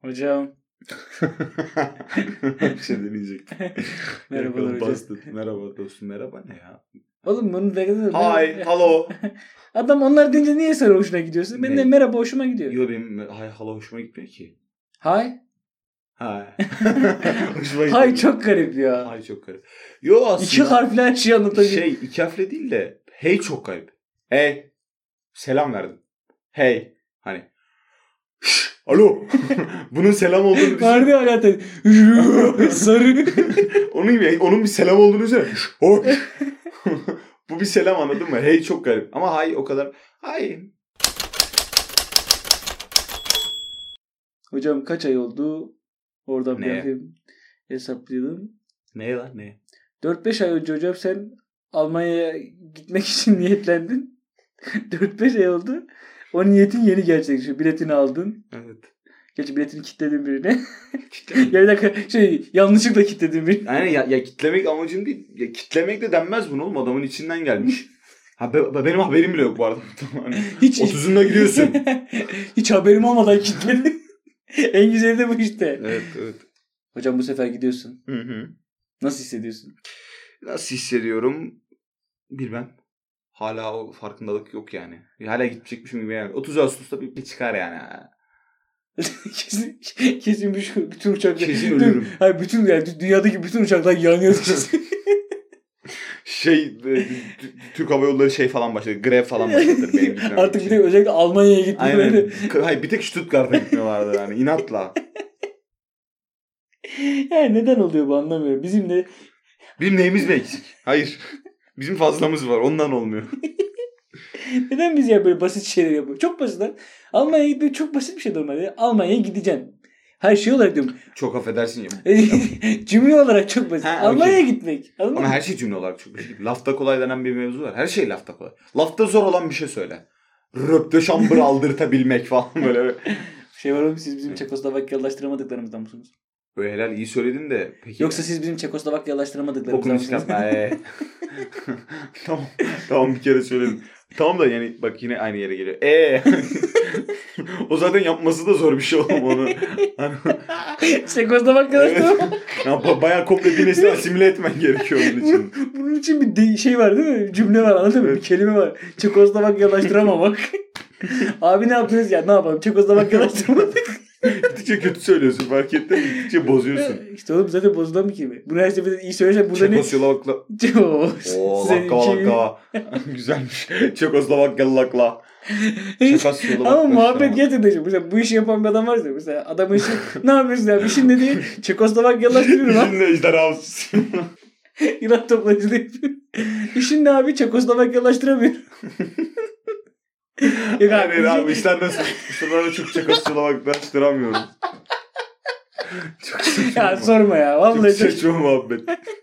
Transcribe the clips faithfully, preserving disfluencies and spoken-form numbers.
Hocam. Bir şey deneyecektim. Merhabalar hocam. Bastı. Merhaba dostum. Merhaba ne ya? Oğlum bunu da... Hi, hello. Adam onlar deyince niye sonra hoşuna gidiyorsun? Benim de merhaba hoşuma gidiyor. Yok benim hi, hello hoşuma gitmiyor ki. Hi. Hi. Hoşuma gidiyor. Hi çok garip ya. Hi çok garip. Yo aslında. İki harfli her şeyi anlatabilir. Şey iki harfle değil de hey çok garip. Hey. Selam verdim. Hey. Hani. Şşş. Alo. Bunun selam olduğunu düşün. Vardı ya zaten. Sarı. onun, onun bir selam olduğunu düşün. Hoş. Bu bir selam, anladın mı? Hey çok garip. Ama hay o kadar. Hay. Hocam kaç ay oldu? Oradan ne? bir hesaplayalım. Ne lan ne? dört beş ay önce hocam sen Almanya'ya gitmek için niyetlendin. dört beş ay oldu. O niyetin yeni gerçekleşiyor. Biletini aldın. Evet. Gerçi biletini kilitledin birine. Ya bir dakika şey yanlışlıkla kilitledin birine. Yani ya, ya kitlemek amacım değil. Ya kitlemek de denmez bunu oğlum. Adamın içinden gelmiş. Ha be, benim haberim bile yok bu arada. Hiç otuzunda gidiyorsun. Hiç haberim olmadan kilitledin. En güzeli de bu işte. Evet evet. Hocam bu sefer gidiyorsun. Hı hı. Nasıl hissediyorsun? Nasıl hissediyorum? Bilmem. Hala o farkındalık yok yani. Hala gidecekmişim gibi yani. otuz Ağustos'ta bir, bir çıkar yani. kesin kesin bütün, bütün uçaklar. Kesin ölürüm. Hayır bütün yani dünyadaki bütün uçaklar yanıyor kesin. şey Türk Hava Yolları şey falan başladı. Grev falan başladı benim gitmem. Artık bir tek özellikle Almanya'ya gitmiyor. Aynen. Hayır bir tek Stuttgart'a gitmiyorlardı yani. İnatla. Yani neden oluyor bu anlamıyorum. Bizim de bizim neyimiz mi eksik? Hayır. Bizim fazlamız var. Ondan olmuyor. Neden biz ya böyle basit şeyler yapıyoruz? Çok basit lan. Almanya'ya gitmek çok basit bir şey normalde. Almanya'ya gideceksin. Her şey olarak diyorum. Çok affedersin ya. Cümle olarak çok basit. Ha, Almanya'ya okay. gitmek. Anladın Ama mı? her şey cümle olarak çok basit. Lafta kolay denen bir mevzu var. Her şey lafta kolay. Lafta zor olan bir şey söyle. Röpte şambır aldırtabilmek falan böyle. Şey var oğlum, siz bizim Çekoslovakyalaştıramadıklarımızdan mısınız? Böyle helal iyi söyledin de. Peki Yoksa ya. siz bizim Çekoslovakyalaştıramadıklarımızdan Bokunu mısınız? çıkartma. Ee. tamam. Tamam bir kere söyledim. Tamam da yani bak yine aynı yere geliyor. Eee. O zaten yapması da zor bir şey oğlum onu. Hani... Çekoslovakyalaştıramadık. Evet. Ya, bayağı komple bir nesli asimile etmen gerekiyor onun için. Bunun için bir de- şey var değil mi? Cümle var, anladın mı? Evet. Bir kelime var. Çekoslovakyalaştıramamak. Abi ne yaptınız ya? Ne yapalım? Çekoslovakyalaştıramadık. Gittikçe kötü söylüyorsun, fark ettin mi? Gittikçe bozuyorsun. İşte oğlum zaten bozulan bir kelime. Bunu her seferinde iyi söyleyeceğim. Burada ne? Çekoslovakla. Ooo lakka lakka. Güzelmiş. Çekoslovakyalı lakla. Ama muhabbet gerçekten. Mesela bu işi yapan bir adam varsa. Mesela adamın işi ne yapıyorsun ya? İşin ne değil? Çekoslovakyalaştırıyorum ha. İşin ne ejderhası? İran toplayıcılığı yapıyor. İşin ne abi? Çekoslovakyalaştıramıyorum. Hayır abi işler nasıl? İşte ben çok Çekoslovakyalaştıramıyorum. Çok saçma. Ya sorma ya. Vallahi çok saçma muhabbet.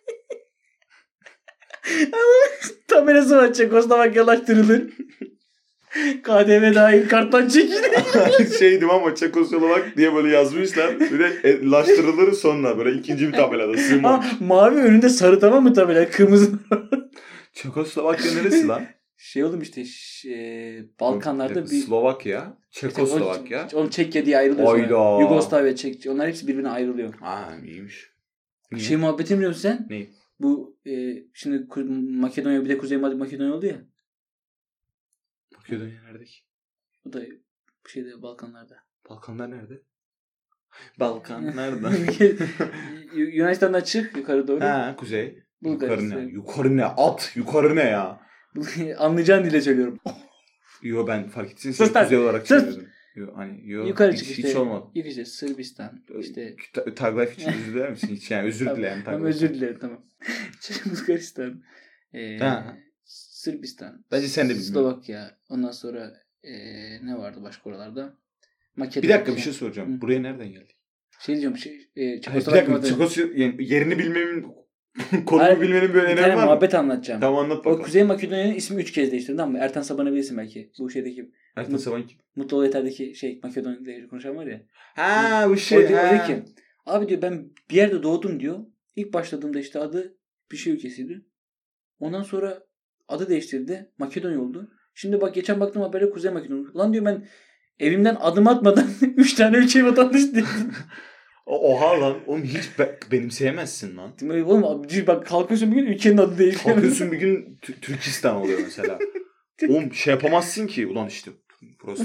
Tabelası var, Çekoslovakyalaştırılır. K D V dahil karttan çekilir. Şeydim ama Çekoslovak diye böyle yazmışlar. Bir de laştırılır sonra böyle ikinci bir tabelada sığma. Aa, mavi önünde sarı, tamam mı tabela? Kırmızı. Çekoslovakya neresi lan? Şey oğlum işte şey, Balkanlarda bir... Slovakya, Çekoslovakya. Oğlum Çekya diye ayrılıyor Ayda. sonra. Yugoslavya, Çekya. Onlar hepsi birbirine ayrılıyor. Aa iyiymiş. Niye? Şey muhabbetini biliyor musun sen? Ne? Bu e, şimdi Makedonya bir de Kuzey Makedonya oldu ya. Makedonya nerede ki? Bu da şeyde Balkanlarda. Balkanlar nerede? Balkan nerede? Yunanistan'dan çık yukarı doğru. Ha kuzey. Bulgaristan. Yukarı ne? Yukarı ne? At. Yukarı ne ya? Anlayacağın dile söylüyorum. Yo ben fark etsin Sus kuzey olarak sus. çevirdim. Yo hani yo. Yukarı hiç, çık hiç işte. olmadı. Yok işte Sırbistan. İşte. Taglife için özür diler misin? Hiç yani özür dilerim. Tamam, tamam özür dilerim tamam. Bulgaristan. E, Sırbistan. Bence sen de bilmiyorsun. Slovakya. Ondan sonra e, ne vardı başka oralarda? Makedonya. Bir dakika bir şey soracağım. Hı. Buraya nereden geldik? Şey diyeceğim. Şey, e, Çekoslovakya. Çekoslovakya yerini bilmemin konumu bilmenin bir önemi var mı? Muhabbet anlatacağım. Tamam anlat bakalım. O Kuzey Makedonya'nın ismi üç kez değiştirdi, tamam mı? Ertan Saban'ı bilirsin belki. Bu şeydeki. Ertan Saban kim? Mutlu Ol Yeter'deki şey Makedonya'da konuşan var ya. Ha bu şey. O diyor ki abi diyor ben bir yerde doğdum diyor. İlk başladığımda işte adı bir şey ülkesiydi. Ondan sonra adı değiştirdi. Makedonya oldu. Şimdi bak geçen baktım habere Kuzey Makedonya. Lan diyor ben Evimden adım atmadan üç tane ülke vatandaşı değildim. Oha lan. Oğlum hiç be- benimseyemezsin lan. Oğlum bak kalkıyorsun bir gün ülkenin adı değil. Kalkıyorsun bir gün T- Türkistan oluyor mesela. Oğlum şey yapamazsın ki. Ulan işte burası.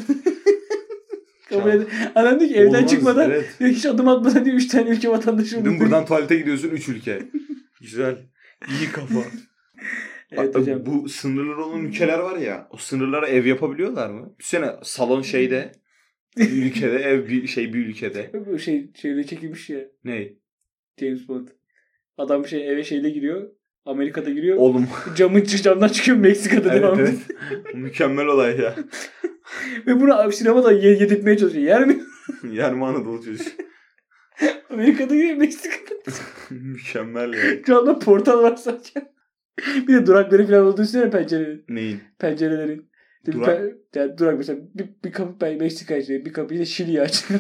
Adam diyor ki evden Olmaz, çıkmadan evet. diyor, hiç adım atmadan diyor üç tane ülke vatandaşı. Dün buradan tuvalete gidiyorsun üç ülke. Güzel. İyi kafa. Evet hocam. Bu sınırları olan ülkeler var ya. O sınırlara ev yapabiliyorlar mı? Bir sene salon şeyde bir ülkede ev bir şey bir ülkede. Bu şey şeyle çekilmiş ya. Ne? James Bond. Adam şey eve şeyle giriyor. Amerika'da giriyor. Oğlum. Camın camdan çıkıyor Meksika'da Evet, devam evet. Mükemmel olay ya. Ve bunu sinemada yedirtmeye çalışıyor. Yer mi? Yarım Anadolu çocuk. Amerika'da giriyor Meksika'da. Mükemmel ya. Camda portal var zaten. Bir de durakları falan olduğu üstüne pencerelerin. Neyin? Pencerelerin. Durak? Pe- yani durak mesela bir, bir kapı ben Meksika açıyor. Bir kapıyı da Şili'ye açıyor.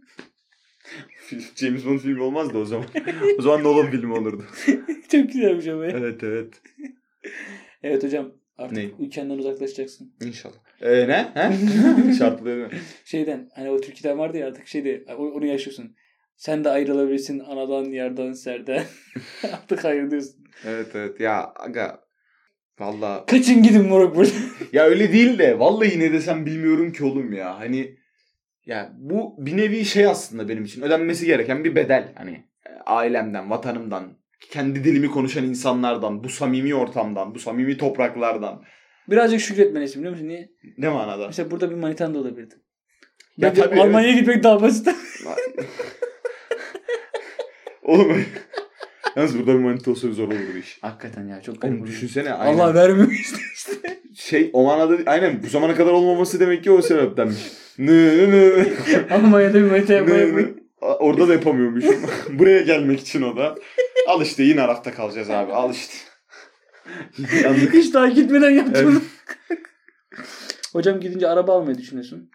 James Bond filmi olmaz da o zaman. O zaman Nolan filmi olurdu. Çok güzelmiş ama. Evet evet. Evet hocam. Artık Ne? ülkenden uzaklaşacaksın. İnşallah. Ee, ne? He? Şartlı değil mi? Şeyden hani o Türkiye'den vardı ya artık şeyde onu yaşıyorsun. Sen de ayrılabilirsin anadan yardan serden. Artık ayrılıyorsun. Evet evet. Ya aga. Valla. Kaçın gidin moruk burada. Ya öyle değil de. Vallahi ne desem bilmiyorum ki oğlum ya. Hani. Ya bu bir nevi şey aslında benim için. Ödenmesi gereken bir bedel. Hani ailemden, vatanımdan, kendi dilimi konuşan insanlardan, bu samimi ortamdan, bu samimi topraklardan. Birazcık şükretmelisin biliyor musun? Niye? Ne manada? Mesela burada bir manitan da olabilirdi. Ya Bence tabii, Almanya'ya evet. gitmek daha basit. Oğlum yalnız burada bir manita olsa zor olur bu iş. Hakikaten ya çok Oğlum garip. düşünsene. Aynen. Allah vermiyor işte. işte. Şey o manada aynen bu zamana kadar olmaması demek ki o sebeptenmiş. Nı nı nı. Almanya'da bir manita yapmayı. Nı nı. Orada da yapamıyormuşum. Buraya gelmek için o da. Al işte yine Araf'ta kalacağız abi. Al işte. Yandık. Hiç daha gitmeden yaptım. Evet. Hocam gidince araba almayı düşünüyorsun.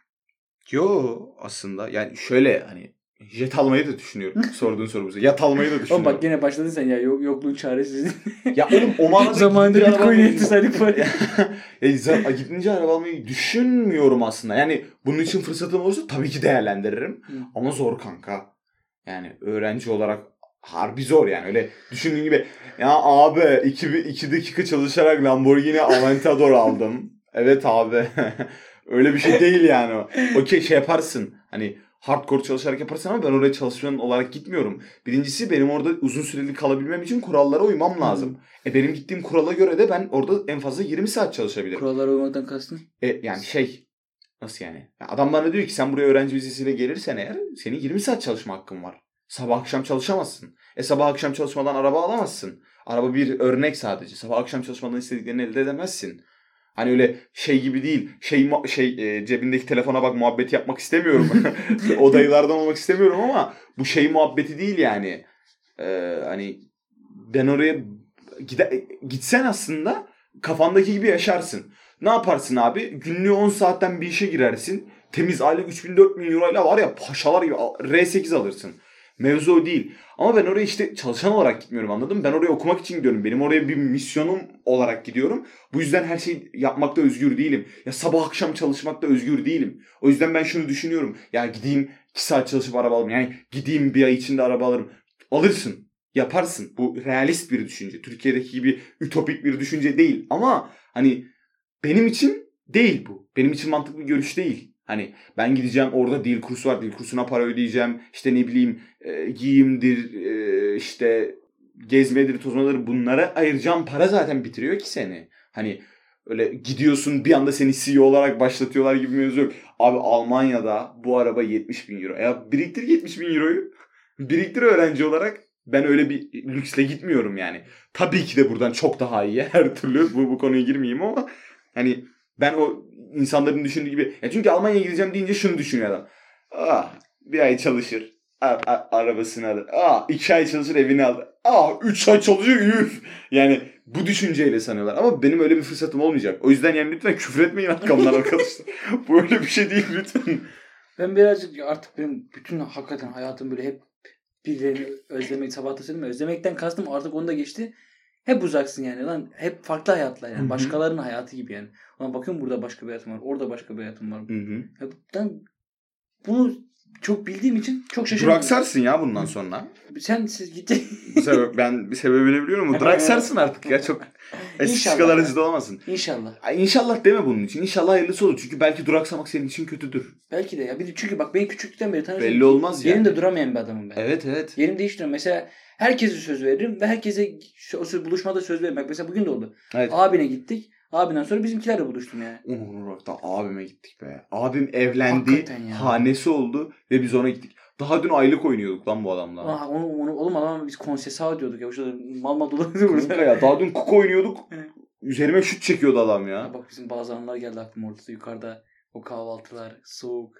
Yo aslında yani şöyle hani jet almayı da düşünüyorum. Sorduğun sorumuza. Yat almayı da Oğlum düşünüyorum. bak gene başladın sen ya yok, yokluğun çaresizliği. Ya oğlum o manada Zamanında gidince Bitcoin araba yetişseydik var ya. ya za- gidince araba almayı düşünmüyorum aslında. Yani bunun için fırsatım olursa tabii ki değerlendiririm. Hı. Ama zor kanka. Yani öğrenci olarak harbi zor yani. Öyle düşündüğün gibi ya abi iki, iki dakika çalışarak Lamborghini Aventador aldım. Evet abi. Öyle bir şey değil yani o. Okey şey yaparsın. Hani hardcore çalışarak yaparsın ama ben oraya çalışan olarak gitmiyorum. Birincisi benim orada uzun süreli kalabilmem için kurallara uymam lazım. E benim gittiğim kurala göre de ben orada en fazla yirmi saat çalışabilirim. Kurallara uymaktan kastın? E yani şey nasıl yani? Adam bana diyor ki sen buraya öğrenci vizesiyle gelirsen eğer senin yirmi saat çalışma hakkın var. Sabah akşam çalışamazsın. E sabah akşam çalışmadan araba alamazsın. Araba bir örnek sadece. Sabah akşam çalışmadan istediklerini elde edemezsin. Hani öyle şey gibi değil. Şey şey e, cebindeki telefona bak muhabbeti yapmak istemiyorum. O dayılardan olmak istemiyorum ama bu şey muhabbeti değil yani. Ee, hani ben oraya gide, gitsen aslında kafandaki gibi yaşarsın. Ne yaparsın abi? Günlüğü on saatten bir işe girersin. Temiz aylık üç bin dört bin euroyla var ya paşalar gibi R sekiz alırsın. Mevzu o değil. Ama ben oraya işte çalışan olarak gitmiyorum anladın mı? Ben oraya okumak için gidiyorum. Benim oraya bir misyonum olarak gidiyorum. Bu yüzden her şeyi yapmakta özgür değilim. Ya sabah akşam çalışmakta özgür değilim. O yüzden ben şunu düşünüyorum. Ya gideyim iki saat çalışıp araba alırım. Yani gideyim bir ay içinde araba alırım. Alırsın. Yaparsın. Bu realist bir düşünce. Türkiye'deki gibi ütopik bir düşünce değil. Ama hani benim için değil bu. Benim için mantıklı bir görüş değil. Hani ben gideceğim orada dil kursu var. Dil kursuna para ödeyeceğim. İşte ne bileyim e, giyimdir, e, işte gezmedir, tozmadır bunlara ayıracağım para zaten bitiriyor ki seni. Hani öyle gidiyorsun bir anda seni C E O olarak başlatıyorlar gibi mevzu yok. Abi Almanya'da bu araba yetmiş bin euro. Ya biriktir yetmiş bin euroyu. Biriktir öğrenci olarak. Ben öyle bir lüksle gitmiyorum yani. Tabii ki de buradan çok daha iyi her türlü. Bu, bu konuya girmeyeyim ama hani ben o insanların düşündüğü gibi. Ya çünkü Almanya'ya gideceğim deyince şunu düşünüyor adam. Ah, bir ay çalışır. A, a, arabasını alır. Ah, iki ay çalışır evini alır. Ah, üç ay çalışır üf. Yani bu düşünceyle sanıyorlar. Ama benim öyle bir fırsatım olmayacak. O yüzden yani lütfen küfür etmeyin arkamdan arkadaşlar. Bu öyle bir şey değil lütfen. Ben birazcık artık benim bütün hakikaten hayatım böyle hep birilerini özlemek, sabah da söyledim ya, özlemekten kastım artık onu da geçti. Hep uzaksın yani lan. Hep farklı hayatlar yani. Başkalarının hayatı gibi yani. Ulan bakıyorum burada başka bir hayatım var. Orada başka bir hayatım var. Hı hı. Ya, ben bunu çok bildiğim için çok şaşırdım. Duraksarsın ya bundan sonra. Sen siz gitti. Bu sebep, ben bir sebebini biliyorum ama duraksarsın artık ya, çok eskisi kadar hızlı olmasın. İnşallah. Ay, İnşallah deme bunun için. İnşallah hayırlısı olur. Çünkü belki duraksamak senin için kötüdür. Belki de ya. Bir de çünkü bak ben küçüklükten beri tanışıyorum. Belli olmaz yani. Yerimde duramayan bir adamım ben. Evet evet. Yerim değiştiriyorum. Mesela herkese söz veririm ve herkese o söz, buluşmada söz veririm. Bak mesela bugün de oldu. Evet. Abine gittik. Abinden sonra bizimkilerle buluştum yani. Onur da abime gittik be. Abim evlendi. Hanesi oldu ve biz ona gittik. Daha dün aylık oynuyorduk lan bu adamla. Aa, onu, onu, oğlum adamla biz konsesa diyorduk ya. O şurada mal mal dolanıyordu burada. Ya daha dün kuku oynuyorduk. Üzerime şut çekiyordu adam ya. ya. Bak bizim bazı anılar geldi aklıma orada yukarıda. O kahvaltılar, soğuk.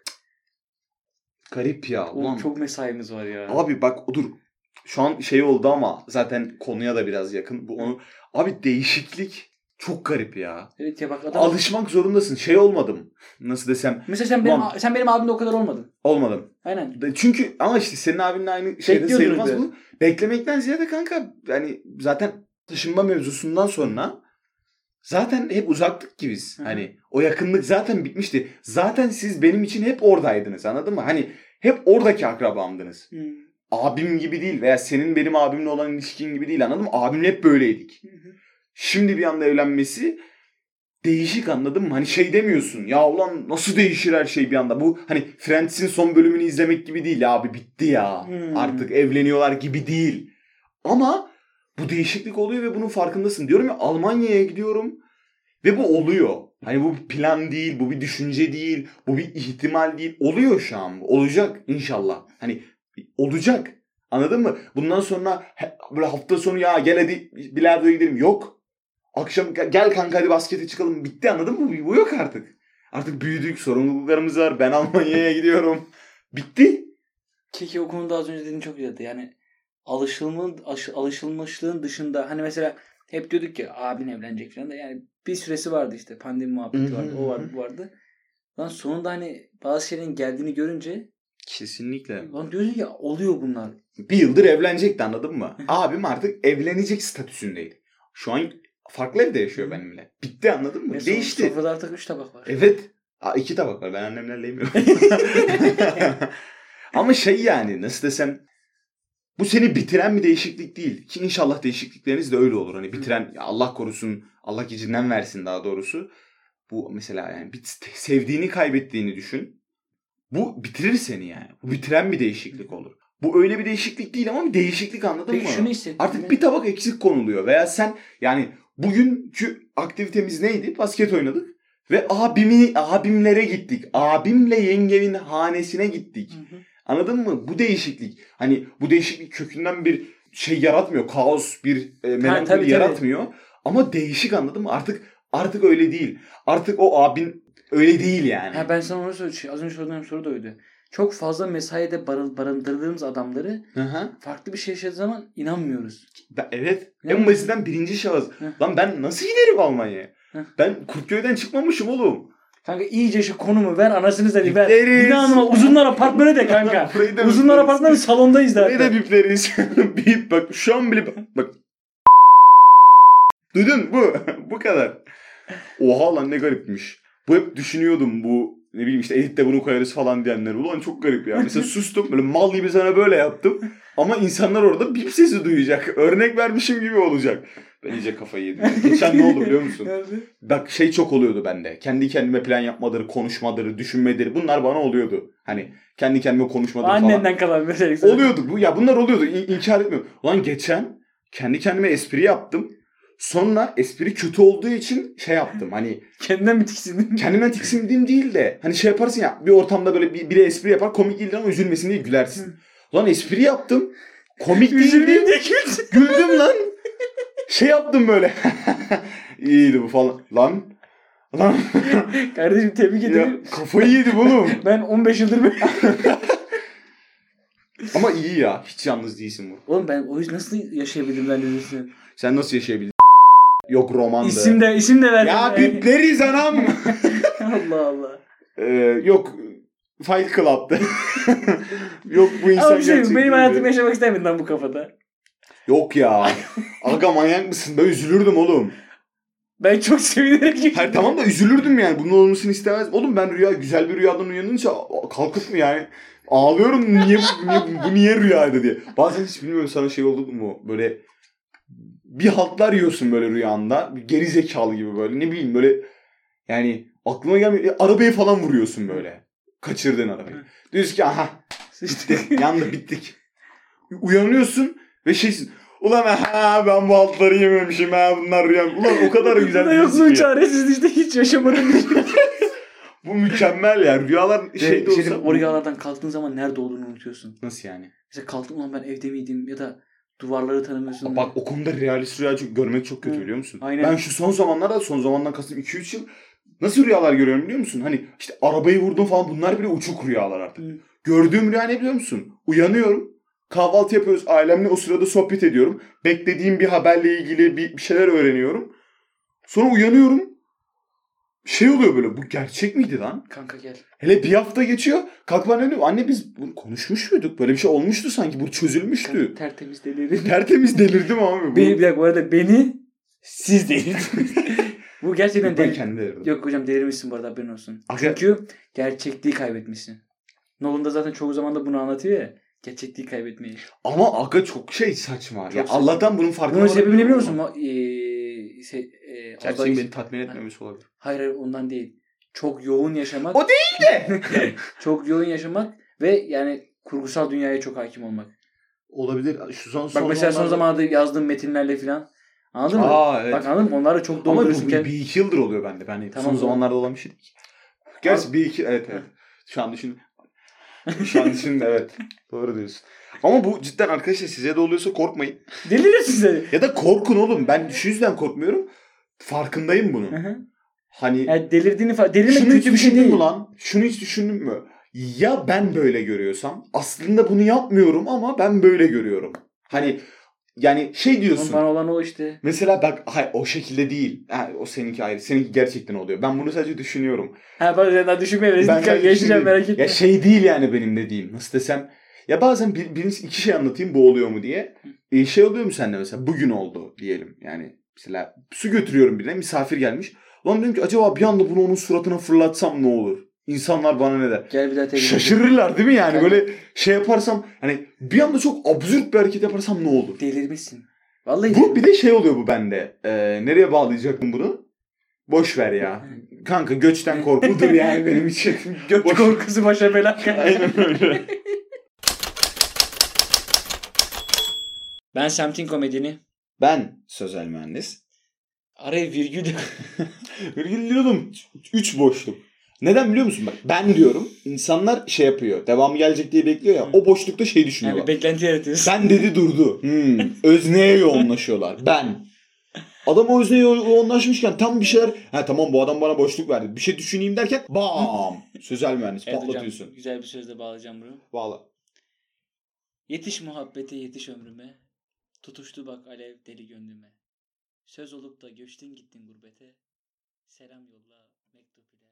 Garip ya. Oğlum çok mesaimiz var ya. Abi bak dur. Şu an şey oldu ama zaten konuya da biraz yakın. Bu onu. Abi değişiklik çok garip ya. Evet ya bak adam. Alışmak zorundasın. Şey olmadım. Nasıl desem. Mesela sen benim Lan. sen benim abimle o kadar olmadın. Olmadım. Aynen. Çünkü ama işte senin abinle aynı şeyde sayılmaz bu. Beklemekten ziyade kanka yani zaten taşınma mevzusundan sonra zaten hep uzaktık ki biz. Hı-hı. Hani o yakınlık zaten bitmişti. Zaten siz benim için hep oradaydınız, anladın mı? Hani hep oradaki akrabamdınız. Hı. Abim gibi değil veya senin benim abimle olan ilişkin gibi değil, anladın mı? Abimle hep böyleydik. Hı-hı. Şimdi bir anda evlenmesi değişik, anladın mı? Hani şey demiyorsun. Ya ulan nasıl değişir her şey bir anda? Bu hani Friends'in son bölümünü izlemek gibi değil ya, abi bitti ya. Hmm. Artık evleniyorlar gibi değil. Ama bu değişiklik oluyor ve bunun farkındasın. Diyorum ya, Almanya'ya gidiyorum ve bu oluyor. Hani bu bir plan değil, bu bir düşünce değil, bu bir ihtimal değil. Oluyor şu an. Olacak inşallah. Hani olacak. Anladın mı? Bundan sonra böyle hafta sonu ya gel hadi bilardoya gidelim. Yok. Akşam gel kanka hadi baskete çıkalım. Bitti, anladın mı? Bu yok artık. Artık büyüdük, sorumluluklarımız var. Ben Almanya'ya gidiyorum. Bitti. Keki o konuda az önce dediğin çok güzeldi. Yani alışılmanın, alışılmışlığın dışında hani mesela hep diyorduk ki abin evlenecek falan da yani bir süresi vardı işte. Pandemi muhabbeti vardı. O vardı, bu vardı. Lan sonunda hani bazı şeylerin geldiğini görünce kesinlikle. Lan diyorsun ya oluyor bunlar. Bir yıldır evlenecekti, anladın mı? Abim artık evlenecek statüsündeydi. Şu an farklı evde yaşıyor benimle. Bitti, anladın mı? Ya değişti. Sofrada artık üç tabak var. Evet. Aa, iki tabak var. Ben annemlerle yemiyorum. Ama şey yani nasıl desem, bu seni bitiren bir değişiklik değil. Ki inşallah değişiklikleriniz de öyle olur. Hani bitiren, ya Allah korusun, Allah gecinden versin daha doğrusu. Bu mesela yani sevdiğini kaybettiğini düşün. Bu bitirir seni yani. Bu bitiren bir değişiklik olur. Bu öyle bir değişiklik değil ama bir değişiklik, anladın Peki mı? Şunu hissettim. Artık bir tabak eksik konuluyor. Veya sen yani bugünkü aktivitemiz neydi? Basket oynadık. Ve abimi, abimlere gittik. Abimle yengemin hanesine gittik. Hı hı. Anladın mı? Bu değişiklik. Hani bu değişiklik kökünden bir şey yaratmıyor. Kaos, bir e, melankoli yaratmıyor. Tabii. Ama değişik, anladın mı? Artık artık öyle değil. Artık o abin öyle değil yani. Ha, ben sana onu söyleyeyim. Az önce sorduğum soru da oydu. Çok fazla mesaide barındırdığımız adamları Hı-hı. farklı bir şey yaşadığı zaman inanmıyoruz. Ben, evet. En basitten birinci şahıs. Hı. Lan ben nasıl giderim Almanya'ya? Hı. Ben Kurtköy'den çıkmamışım oğlum. Kanka iyice şu konumu ver, anasını satayım ver. Binanıma Uzunlar Apartmanı de kanka. Uzunlar Apartmanı salondayız zaten. Burayı da bipleriz. Bip bak şu an bile bak. Duydun bu. Bu kadar. Oha lan ne garipmiş. Bu hep düşünüyordum, bu ne bileyim işte editte bunu koyarız falan diyenler. Ulan çok garip ya. Mesela sustum böyle mal gibi sana böyle yaptım. Ama insanlar orada bip sesi duyacak. Örnek vermişim gibi olacak. Ben iyice kafayı yedim. Geçen ne oldu biliyor musun? Bak şey çok oluyordu bende. Kendi kendime plan yapmaları, konuşmaları, düşünmeleri, bunlar bana oluyordu. Hani kendi kendime konuşmaları falan. Annenden kalan mesela. Oluyordu. Bu ya bunlar oluyordu. İ- inkar etmiyorum. Ulan geçen kendi kendime espri yaptım. Sonra espri kötü olduğu için şey yaptım. Hani kendinden mi tiksindin? Kendimden tiksindiğim değil de hani şey yaparsın ya, bir ortamda böyle bir, biri espri yapar, komik değildir ama üzülmesin diye gülersin. Lan espri yaptım. Komik değildi. Güldüm lan. Şey yaptım böyle. İyiydi bu falan. Lan. Lan. Kardeşim tebrik ederim. Kafayı yedim oğlum. Ben on beş yıldır böyle. Ama iyi ya. Hiç yalnız değilsin bu. Oğlum ben o yüzden nasıl yaşayabildim ben de. Sen nasıl yaşayabildin? Yok romandı. İsim de, isim de verdim. Ya bipleriz anam. Allah Allah. Ee, yok Fight Club'da. Yok bu insan ama bir şey gerçek benim hayatımı yaşamak istemedim lan bu kafada. Yok ya. Aga manyak mısın? Ben üzülürdüm oğlum. Ben çok sevinerek geçirdim. Hayır tamam da üzülürdüm yani. Bunun olmasını istemezdim. Oğlum ben rüya güzel bir rüyadan uyanınca kalkıp mı yani ağlıyorum niye bu, niye, bu niye rüyaydı diye. Bazen hiç bilmiyorum sana şey oldu mu böyle bir haltlar yiyorsun böyle rüyanda. Bir geri zekalı gibi böyle ne bileyim böyle yani aklıma gelmiyor. E, arabayı falan vuruyorsun böyle. Kaçırdığın arabayı. Diyorsun ki aha işte yandık bittik. Uyanıyorsun ve şeysin. Ulan ha ben bu altları yememişim ha bunlar rüyam. Ulan o kadar güzel bir yokluğun his ki. çaresiz işte hiç yaşamadım. Bu mükemmel ya. Rüyalar şey de olsa. Şey, o rüyalardan kalktığın zaman nerede olduğunu unutuyorsun. Nasıl yani? Mesela kalktım ulan ben evde miydim ya da duvarları tanımıyorsun. Bak o konuda realist rüya çok, görmek çok kötü. Hı. Biliyor musun? Aynen. Ben şu son zamanlarda son zamandan kastım iki üç yıl nasıl rüyalar görüyorum biliyor musun? Hani işte arabayı vurdum falan bunlar bile uçuk rüyalar artık. Hı. Gördüğüm rüya ne biliyor musun? Uyanıyorum. Kahvaltı yapıyoruz. Ailemle o sırada sohbet ediyorum. Beklediğim bir haberle ilgili bir, bir şeyler öğreniyorum. Sonra uyanıyorum. Şey oluyor böyle. Bu gerçek miydi lan? Kanka gel. Hele bir hafta geçiyor. Kalk bana diyorum. Anne biz bunu konuşmuş muyduk? Böyle bir şey olmuştu sanki. Bu çözülmüştü. Kanka, tertemiz delirdim. Tertemiz delirdim abi. Bu... Beni, bir dakika bu arada beni siz delirdiniz. Bu gerçekten ben kendi delirdim. Yok hocam delirmişsin bu arada haberin olsun. Aga... Çünkü gerçekliği kaybetmişsin. Nolan da zaten çoğu zaman da bunu anlatıyor ya. Gerçekliği kaybetmeyi. Ama aga çok şey saçma. Çok ya saçma. Allah'tan bunun farkına bunun sebebini biliyor musun? Ee, şey, e, Gerçekten beni tatmin etmemesi olabilir. Hayır hayır ondan değil. Çok yoğun yaşamak. O değil de. Çok yoğun yaşamak ve yani kurgusal dünyaya çok hakim olmak. Olabilir. Şu son, son Bak mesela zamanlarda... son zamanlarda yazdığım metinlerle falan. Anladın mı? Aa, evet. Bak anladın mı? Onlarla çok dolduruyorsun. Ama bu bir, bir iki yıldır oluyor bende. Ben tamam, son zamanlarda olan bir şey değil. Gerçi Abi... bir iki evet evet. Şu an düşün. Şu an düşün evet. Doğru diyorsun. Ama bu cidden arkadaşlar size de oluyorsa korkmayın. Delirirsin seni. Ya da korkun oğlum. Ben şu yüzden korkmuyorum. Farkındayım bunun. Hı hı. Hani yani delirdiğini fa- delirmek kötü bir şey değil. Mü lan? Şunu hiç düşündün mü? Ya ben böyle görüyorsam aslında bunu yapmıyorum ama ben böyle görüyorum. Hani yani şey diyorsun. Oğlum bana olan o işte. Mesela bak hayır o şekilde değil. Ha, o seninki ayrı. Seninki gerçekten oluyor. Ben bunu sadece düşünüyorum. Ha bak sen daha düşünmeye ben geçeceğim merak etme. Ya şey değil yani benim dediğim. Nasıl desem. Ya bazen bir, biriniz iki şey anlatayım bu oluyor mu diye. E, şey oluyor mu sende mesela? Bugün oldu diyelim. Yani mesela su götürüyorum birine misafir gelmiş. Lan diyorum ki acaba bir anda bunu onun suratına fırlatsam ne olur? İnsanlar bana ne der? Gel bir daha tekrar. Şaşırırlar değil mi yani? Gel. Böyle şey yaparsam hani bir anda çok absürt bir hareket yaparsam ne olur? Delirmişsin. Vallahi bu bir de şey oluyor bu bende. Ee, nereye bağlayacaktım bunu? Boş ver ya. Kanka göçten korkudur yani benim için. Göç Boş... korkusu başa bela. Aynen öyle. Ben semtin komedini. Ben sözel mühendis. Araya virgül virgül diyordum. Üç boşluk. Neden biliyor musun? Bak ben diyorum. İnsanlar şey yapıyor. Devamı gelecek diye bekliyor ya. O boşlukta şey düşünüyorlar. Yani beklenti yaratıyorsun. Ben dedi durdu. Hmm. Özneye yoğunlaşıyorlar. Ben. Adam o özneye yoğunlaşmışken tam bir şeyler. Ha tamam bu adam bana boşluk verdi. Bir şey düşüneyim derken bam. Sözel mühendis evet, patlatıyorsun. Hocam, güzel bir sözle bağlayacağım bunu. Bağla. Yetiş muhabbete yetiş ömrüme. Tutuştu bak alev deli gönlüme. Söz olup da göçtün gittin gurbete. Selam yolla mektup ile.